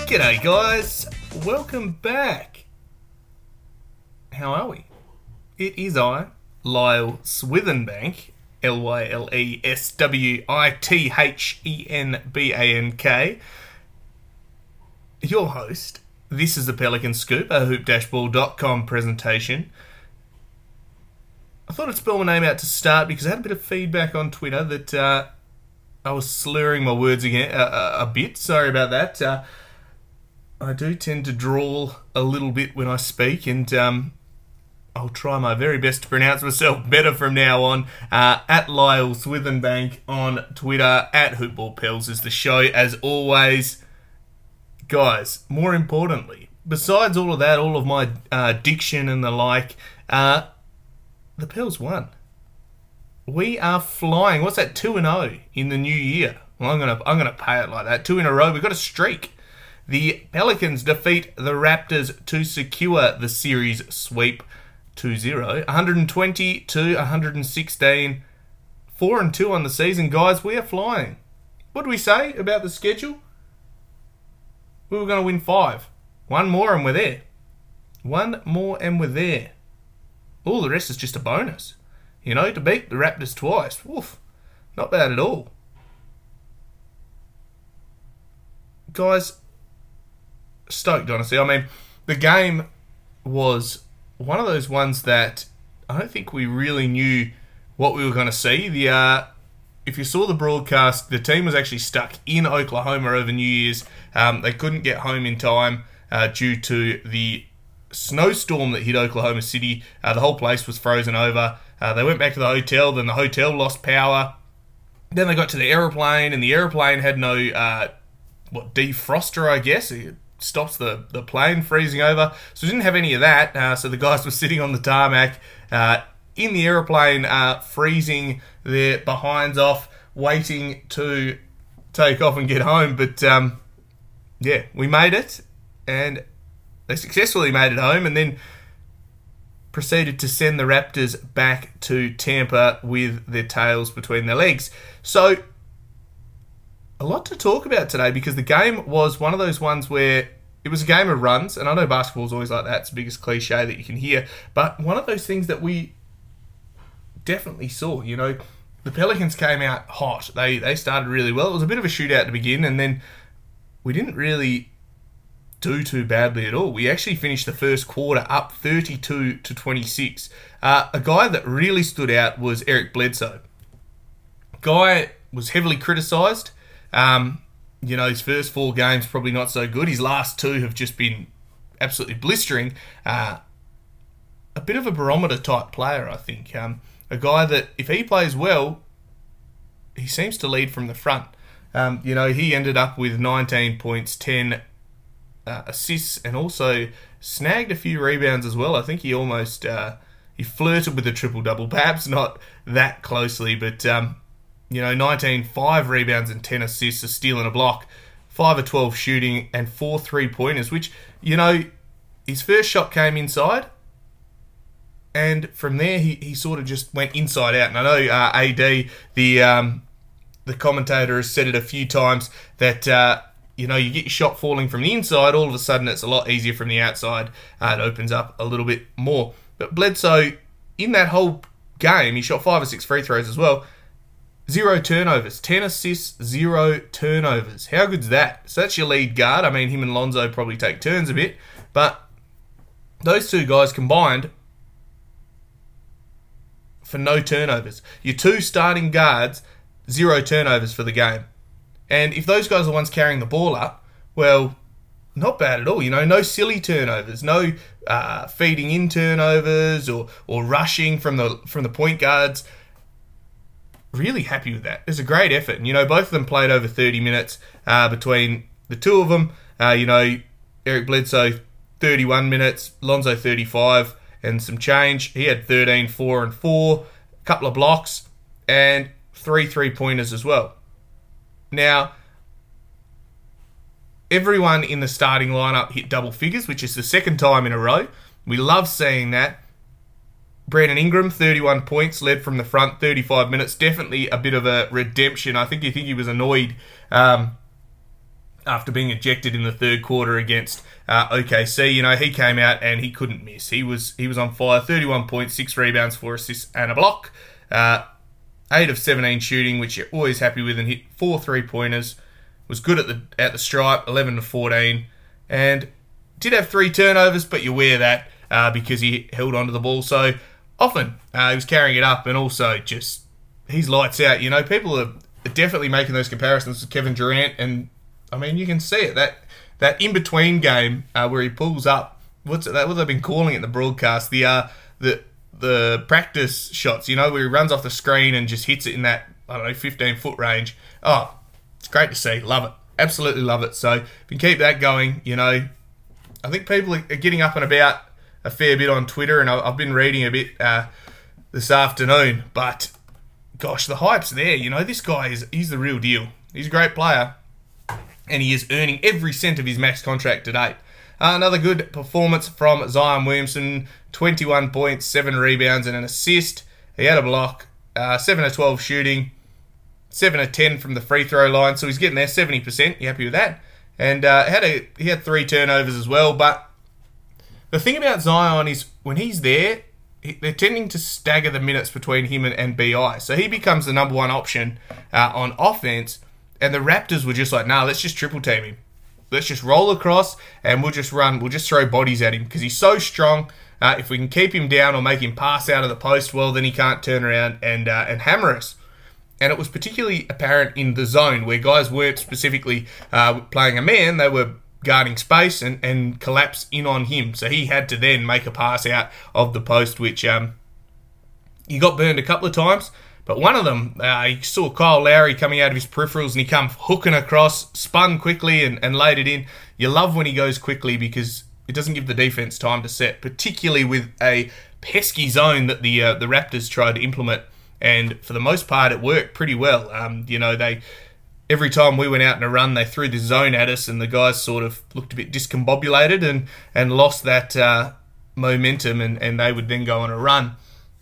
G'day guys, welcome back. How are we? It is I, Lyle Swithenbank, Lyleswithenbank, your host. This is the Pelican Scoop, a hoop-ball.com presentation. I thought I'd spell my name out to start because I had a bit of feedback on Twitter that I was slurring my words again a bit. Sorry about that. I do tend to drawl a little bit when I speak, and I'll try my very best to pronounce myself better from now on. At Lyle Swithenbank on Twitter, at HoopBallPels is the show, as always. Guys, more importantly, besides all of that, all of my diction and the like, the Pels won. We are flying. What's that, 2-0 in the new year? Well, I'm gonna pay it like that. 2 in a row. We've got a streak. The Pelicans defeat the Raptors to secure the series sweep 2-0. 120 to 116. 4-2 on the season. Guys, we are flying. What do we say about the schedule? We were going to win 5. One more and we're there. One more and we're there. All the rest is just a bonus. You know, to beat the Raptors twice. Woof. Not bad at all. Guys, stoked, honestly. I mean, the game was one of those ones that I don't think we really knew what we were going to see. If you saw the broadcast, the team was actually stuck in Oklahoma over New Year's. They couldn't get home in time due to the snowstorm that hit Oklahoma City. The whole place was frozen over. They went back to the hotel, then the hotel lost power. Then they got to the aeroplane, and the aeroplane had no defroster, I guess. It stops the plane freezing over. So we didn't have any of that. So the guys were sitting on the tarmac in the aeroplane, freezing their behinds off, waiting to take off and get home. But yeah, we made it, and they successfully made it home, and then proceeded to send the Raptors back to Tampa with their tails between their legs. So, a lot to talk about today, because the game was one of those ones where it was a game of runs, and I know basketball's always like that, it's the biggest cliche that you can hear, but one of those things that we definitely saw. You know, the Pelicans came out hot. They started really well. It was a bit of a shootout to begin, and then we didn't really do too badly at all. We actually finished the first quarter up 32 to 26. A guy that really stood out was Eric Bledsoe. Guy was heavily criticised. You know, his first 4 games probably not so good. His last 2 have just been absolutely blistering. A bit of a barometer type player, I think. A guy that, if he plays well, he seems to lead from the front. You know, he ended up with 19 points, 10 assists, and also snagged a few rebounds as well. I think he almost he flirted with a triple-double, perhaps not that closely, but you know, 19, 5 rebounds and 10 assists, a steal and a block, 5 of 12 shooting, and 4 3-pointers, which, you know, his first shot came inside, and from there he sort of just went inside out. And I know AD, the commentator, has said it a few times that you know, you get your shot falling from the inside, all of a sudden it's a lot easier from the outside. It opens up a little bit more. But Bledsoe, in that whole game, he shot 5 or 6 free throws as well. 0 turnovers, 10 assists, 0 turnovers. How good's that? So that's your lead guard. I mean, him and Lonzo probably take turns a bit, but those 2 guys combined for no turnovers. Your 2 starting guards, 0 turnovers for the game. And if those guys are the ones carrying the ball up, well, not bad at all. You know, no silly turnovers, no feeding in turnovers or rushing from the point guards. Really happy with that. It's a great effort. And, you know, both of them played over 30 minutes between the 2 of them. You know, Eric Bledsoe, 31 minutes, Lonzo 35 and some change. He had 13, 4 and 4, a couple of blocks, and 3 3-pointers as well. Now, everyone in the starting lineup hit double figures, which is the second time in a row. We love seeing that. Brandon Ingram, 31 points, led from the front, 35 minutes. Definitely a bit of a redemption. I think he was annoyed after being ejected in the third quarter against OKC. You know, he came out and he couldn't miss. He was on fire. 31 points, 6 rebounds, 4 assists and a block. 8 of 17 shooting, which you're always happy with, and hit 4 3-pointers. Was good at the stripe, 11 to 14, and did have 3 turnovers, but you wear that because he held onto the ball so often. He was carrying it up, and also just he's lights out. You know, people are definitely making those comparisons to Kevin Durant, and I mean you can see it, that in between game where he pulls up. What they've been calling it in the broadcast, the practice shots, you know, where he runs off the screen and just hits it in that, 15-foot range. Oh, it's great to see. Love it. Absolutely love it. So if you keep that going, you know, I think people are getting up and about a fair bit on Twitter, and I've been reading a bit this afternoon. But, gosh, the hype's there. You know, this guy he's the real deal. He's a great player, and he is earning every cent of his max contract to date. Another good performance from Zion Williamson. 21 points, 7 rebounds and an assist. He had a block, 7 of 12 shooting, 7 of 10 from the free throw line, so he's getting there, 70%. You happy with that? And he had 3 turnovers as well. But the thing about Zion is when he's there, they're tending to stagger the minutes between him and BI. So he becomes the number one option on offense, and the Raptors were just like, nah, let's just triple team him. Let's just roll across and we'll just run. We'll just throw bodies at him because he's so strong. If we can keep him down or make him pass out of the post, well, then he can't turn around and hammer us. And it was particularly apparent in the zone where guys weren't specifically playing a man. They were guarding space and collapse in on him. So he had to then make a pass out of the post, which he got burned a couple of times. But one of them, you saw Kyle Lowry coming out of his peripherals and he come hooking across, spun quickly and laid it in. You love when he goes quickly because it doesn't give the defense time to set, particularly with a pesky zone that the Raptors tried to implement. And for the most part, it worked pretty well. You know, every time we went out in a run, they threw this zone at us and the guys sort of looked a bit discombobulated and lost that momentum and they would then go on a run.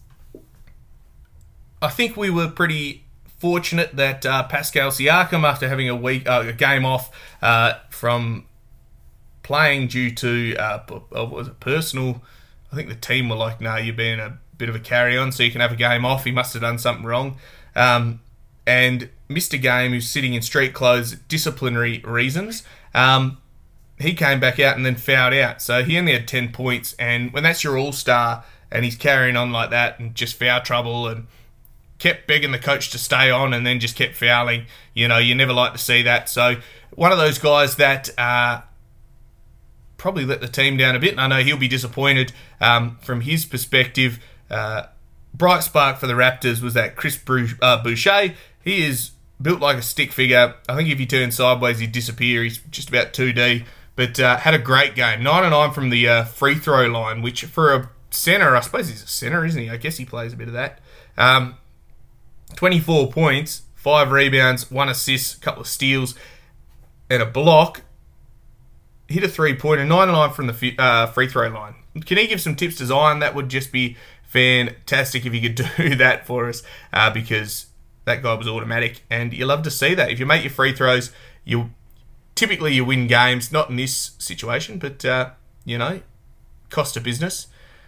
I think we were pretty fortunate that Pascal Siakam, after having a game off from playing due to was it personal, I think the team were like, no, you're being a bit of a carry-on, so you can have a game off. He must have done something wrong. And missed a game, who's sitting in street clothes, disciplinary reasons. He came back out and then fouled out. So he only had 10 points. And when that's your all-star and he's carrying on like that and just foul trouble and kept begging the coach to stay on and then just kept fouling, you know, you never like to see that. So one of those guys that probably let the team down a bit, and I know he'll be disappointed from his perspective. Bright spark for the Raptors was that Chris Boucher. He is built like a stick figure. I think if he turned sideways, he'd disappear. He's just about 2D. But had a great game. 9 of 9 from the free throw line, which for a center, I suppose he's a center, isn't he? I guess he plays a bit of that. 24 points, 5 rebounds, 1 assist, a couple of steals, and a block. Hit a 3-pointer, 9 of 9 from the free throw line. Can he give some tips to Zion? That would just be fantastic if he could do that for us, because that guy was automatic, and you love to see that. If you make your free throws, you win games. Not in this situation, but cost of business.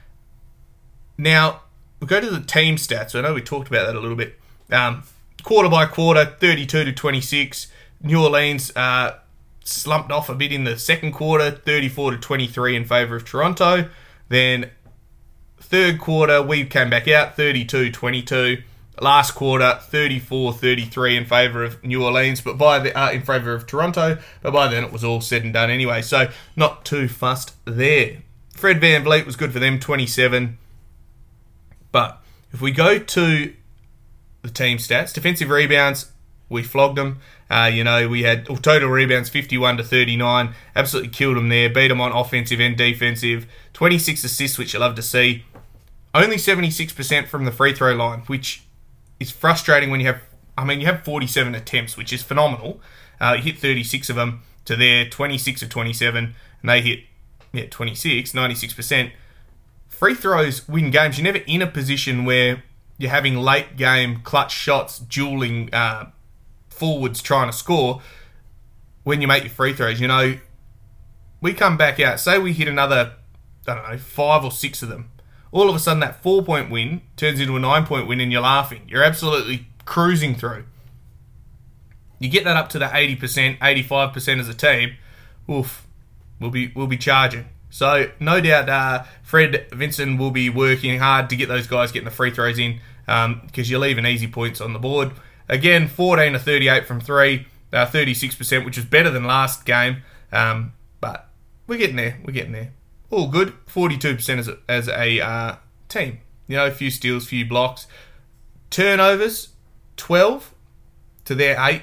Now we'll go to the team stats. I know we talked about that a little bit. Quarter by quarter, 32-26. New Orleans slumped off a bit in the second quarter, 34-23 in favour of Toronto. Then third quarter, we came back out, 32-22. Last quarter, 34-33 in favour of New Orleans, but in favour of Toronto. But by then, it was all said and done anyway, so not too fussed there. Fred VanVleet was good for them, 27. But if we go to the team stats, defensive rebounds, we flogged them. We had total rebounds 51-39. Absolutely killed them there. Beat them on offensive and defensive. 26 assists, which you love to see. Only 76% from the free throw line, which is frustrating when you have 47 attempts, which is phenomenal. You hit 36 of them to their 26 of 27, and they hit 26, 96%. Free throws win games. You're never in a position where you're having late game clutch shots, dueling forwards trying to score. when you make your free throws, we come back out, say we hit another, 5 or 6 of them. All of a sudden that 4-point win turns into a 9-point win and you're laughing. You're absolutely cruising through. You get that up to the 80%, 85% as a team, oof, we'll be charging. So no doubt Fred Vinson will be working hard to get those guys getting the free throws in, because you're leaving easy points on the board. Again, 14 to 38 from 3, 36%, which is better than last game, but we're getting there. All good. 42% as a team. A few steals, few blocks. Turnovers, 12 to their 8.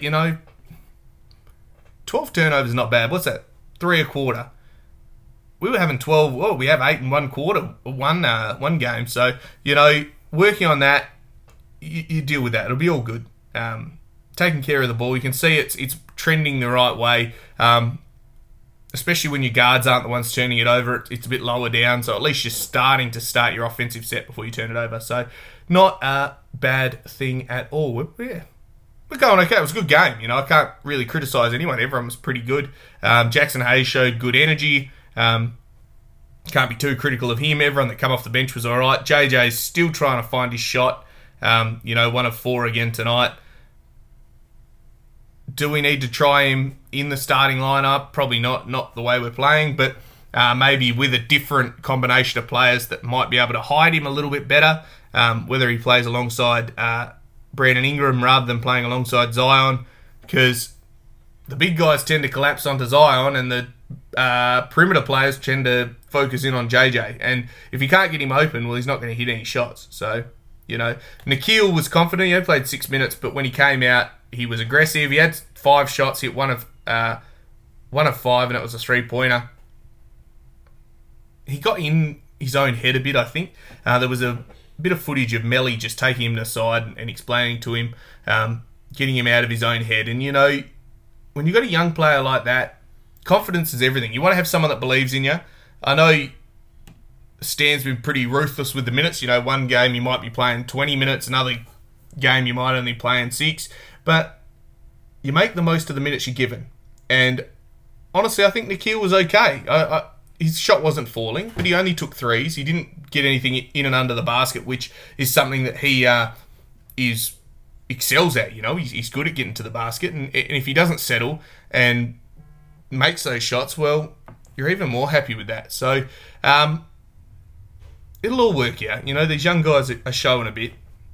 12 turnovers is not bad. What's that? 3 a quarter. We were having 12. Well, we have 8 in one quarter, one game. So, working on that, you deal with that. It'll be all good. Taking care of the ball. You can see it's trending the right way. Especially when your guards aren't the ones turning it over, it's a bit lower down, so at least you're starting to start your offensive set before you turn it over. So, not a bad thing at all. We're going okay. It was a good game. I can't really criticise anyone. Everyone was pretty good. Jackson Hayes showed good energy. Can't be too critical of him. Everyone that come off the bench was all right. JJ's still trying to find his shot. 1 of 4 again tonight. Do we need to try him in the starting lineup? Probably not the way we're playing, but maybe with a different combination of players that might be able to hide him a little bit better, whether he plays alongside Brandon Ingram rather than playing alongside Zion, because the big guys tend to collapse onto Zion and the perimeter players tend to focus in on JJ. And if you can't get him open, well, he's not going to hit any shots. So, Nikhil was confident. He played 6 minutes, but when he came out, he was aggressive. He had 5 shots, hit one of 5, and it was a 3-pointer. He got in his own head a bit, I think. There was a bit of footage of Melly just taking him to the side and explaining to him, getting him out of his own head. And, when you've got a young player like that, confidence is everything. You want to have someone that believes in you. I know Stan's been pretty ruthless with the minutes. One game you might be playing 20 minutes, another game you might only play in 6. But you make the most of the minutes you're given. And honestly, I think Nikhil was okay. His shot wasn't falling, but he only took 3s. He didn't get anything in and under the basket, which is something that he excels at. He's good at getting to the basket. And if he doesn't settle and makes those shots, well, you're even more happy with that. So it'll all work out. These young guys are showing a bit.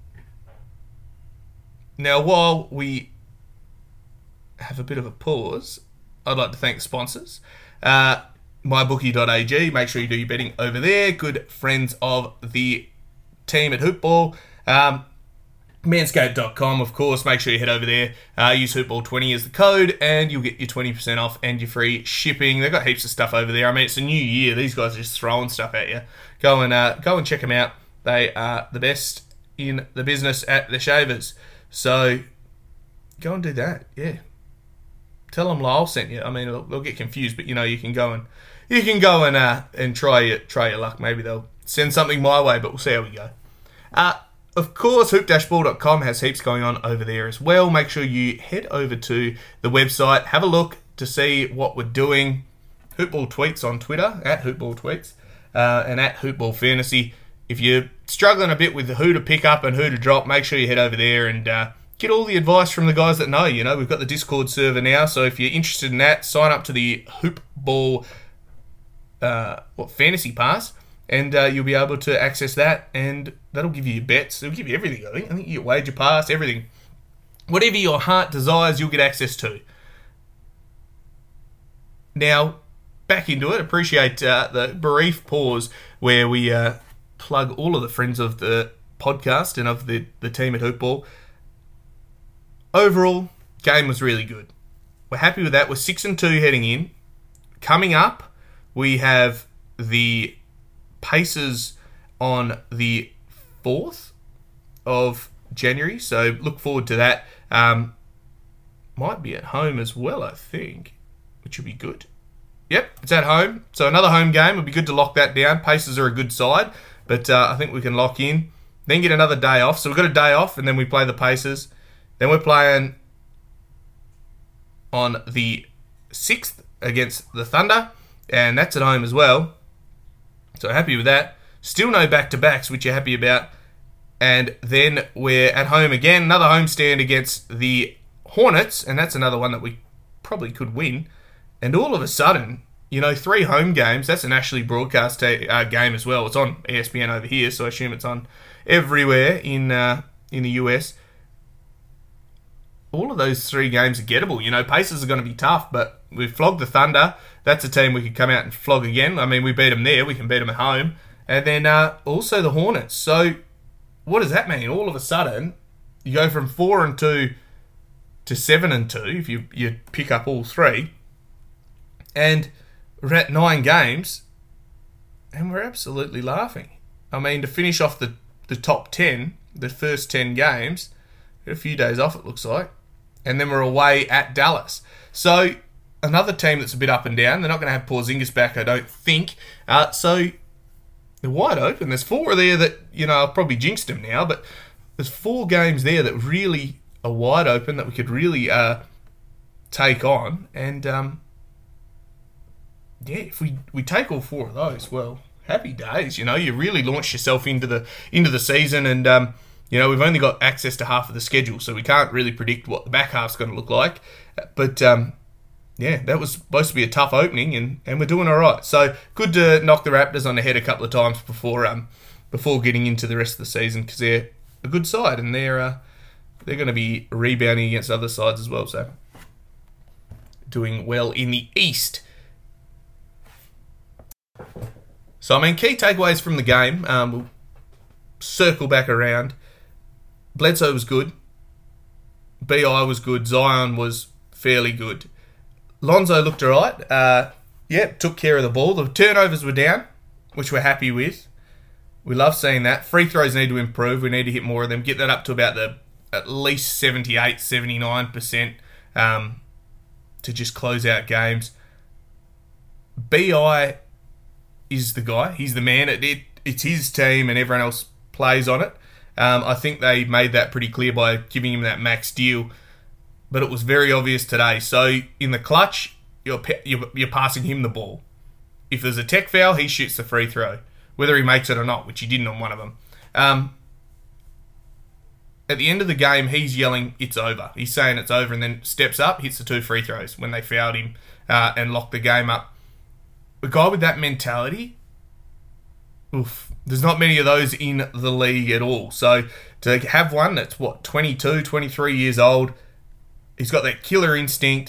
Now, while we have a bit of a pause, I'd like to thank the sponsors. MyBookie.ag, make sure you do your betting over there. Good friends of the team at Hoopball. Manscaped.com, of course, make sure you head over there. Use Hoopball20 as the code, and you'll get your 20% off and your free shipping. They've got heaps of stuff over there. It's a new year. These guys are just throwing stuff at you. Go and check them out. They are the best in the business at the shavers. So, go and do that, yeah. Tell them Lyle sent you. They'll get confused, but you can go and try your luck. Maybe they'll send something my way, but we'll see how we go. Of course, hoop-ball.com has heaps going on over there as well. Make sure you head over to the website, have a look to see what we're doing. Hoopball tweets on Twitter, at Hoopball tweets, and at Hoopball Fantasy. If you're struggling a bit with who to pick up and who to drop, make sure you head over there and get all the advice from the guys that know. We've got the Discord server now, so if you're interested in that, sign up to the Hoopball Fantasy Pass, and you'll be able to access that, and that'll give you your bets. It'll give you everything, I think you get wager pass, everything. Whatever your heart desires, you'll get access to. Now, back into it. Appreciate the brief pause where we plug all of the friends of the podcast and of the team at Hoopball. Overall, game was really good. We're happy with that. We're 6-2 heading in. Coming up, we have the Pacers on the 4th of January, so look forward to that. Might be at home as well, I think, which would be good. Yep, it's at home, so another home game. Would be good to lock that down. Pacers are a good side, but I think we can lock in. Then get another day off. So we've got a day off, and then we play the Pacers. Then we're playing on the 6th against the Thunder, and that's at home as well. So happy with that. Still no back-to-backs, which you're happy about. And then we're at home again, another homestand against the Hornets, and that's another one that we probably could win. And all of a sudden, 3 home games, that's a nationally broadcast game as well. It's on ESPN over here, so I assume it's on everywhere in the US. All of those 3 games are gettable. Pacers are going to be tough, but we've flogged the Thunder. That's a team we could come out and flog again. I mean, we beat them there. We can beat them at home. And then also the Hornets. So what does that mean? All of a sudden, you go from 4-2 to 7-2 if you pick up all 3. And we're at 9 games, and we're absolutely laughing. I mean, to finish off the top 10, the first 10 games, a few days off it looks like, and then we're away at Dallas. So another team that's a bit up and down. They're not going to have Porzingis back, I don't think. So they're wide open. There's 4 there that, I've probably jinxed them now, but there's 4 games there that really are wide open that we could really take on. And, if we take all 4 of those, well, happy days. You really launched yourself into the season, and we've only got access to half of the schedule, so we can't really predict what the back half's going to look like. But that was supposed to be a tough opening, and we're doing all right. So good to knock the Raptors on the head a couple of times before getting into the rest of the season, because they're a good side, and they're going to be rebounding against other sides as well. So doing well in the East. So, key takeaways from the game. We'll circle back around. Bledsoe was good. BI was good. Zion was fairly good. Lonzo looked alright. Took care of the ball. The turnovers were down, which we're happy with. We love seeing that. Free throws need to improve. We need to hit more of them. Get that up to about at least 78, 79% to just close out games. BI is the guy. He's the man. It's his team and everyone else plays on it. I think they made that pretty clear by giving him that max deal, but it was very obvious today. So in the clutch, you're passing him the ball. If there's a tech foul, he shoots the free throw, whether he makes it or not, which he didn't on one of them. At the end of the game, he's yelling, "It's over." He's saying it's over, and then steps up, hits the 2 free throws when they fouled him and locked the game up. A guy with that mentality, there's not many of those in the league at all. So to have one that's, 22, 23 years old, he's got that killer instinct.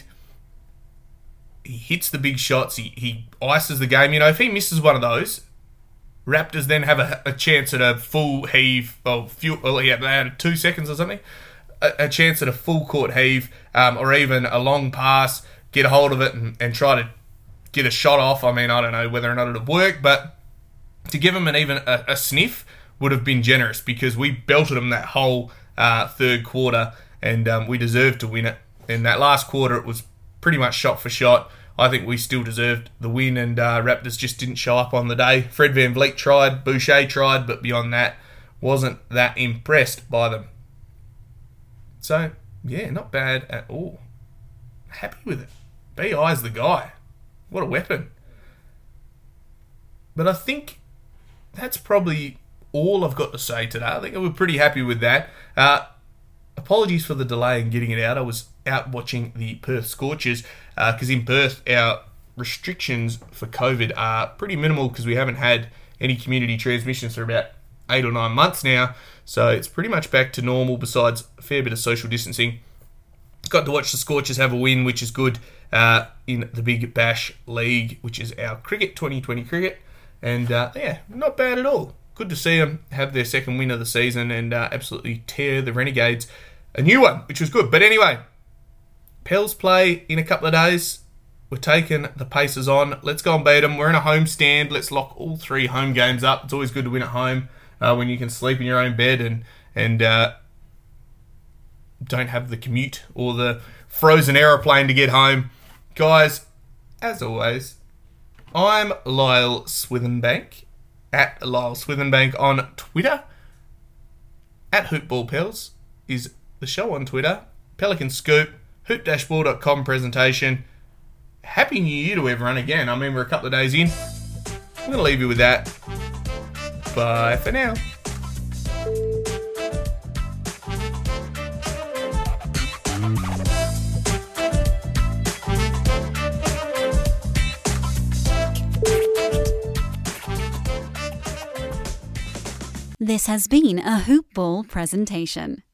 He hits the big shots. He ices the game. If he misses one of those, Raptors then have a chance at a full heave. They had 2 seconds or something. A chance at a full court heave, or even a long pass, get a hold of it and try to get a shot off. I don't know whether or not it would work, but to give them even a sniff would have been generous, because we belted them that whole third quarter, and we deserved to win it. In that last quarter, it was pretty much shot for shot. I think we still deserved the win, and Raptors just didn't show up on the day. Fred VanVleet tried, Boucher tried, but beyond that, wasn't that impressed by them. So, not bad at all. Happy with it. BI's the guy. What a weapon. But I think that's probably all I've got to say today. I think we're pretty happy with that. Apologies for the delay in getting it out. I was out watching the Perth Scorchers, because in Perth our restrictions for COVID are pretty minimal, because we haven't had any community transmissions for about 8 or 9 months now. So it's pretty much back to normal, besides a fair bit of social distancing. Got to watch the Scorchers have a win, which is good, in the Big Bash League, which is our 2020 cricket. And not bad at all. Good to see them have their second win of the season and absolutely tear the Renegades a new one, which was good. But anyway, Pels play in a couple of days. We're taking the Pacers on. Let's go and beat them. We're in a home stand. Let's lock all 3 home games up. It's always good to win at home when you can sleep in your own bed and don't have the commute or the frozen aeroplane to get home. Guys, as always, I'm Lyle Swithenbank, at Lyle Swithenbank on Twitter. At HoopBallPels is the show on Twitter. Pelican Scoop, hoop-ball.com presentation. Happy New Year to everyone again. I mean, we're a couple of days in. I'm going to leave you with that. Bye for now. This has been a Hoop Ball presentation.